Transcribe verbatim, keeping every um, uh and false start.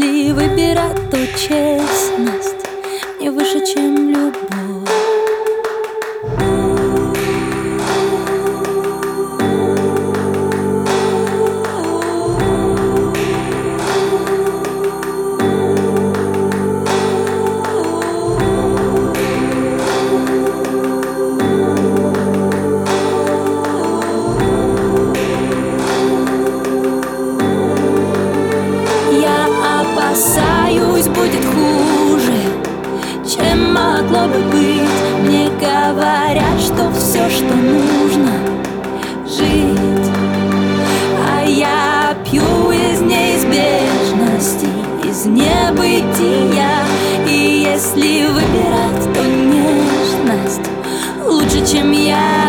Если выбирать, то честность не выше, чем любовь. Опасаюсь, будет хуже, чем могло бы быть. Мне говорят, что все, что нужно, жить. А я пью из неизбежности, из небытия. И если выбирать, то нежность лучше, чем я.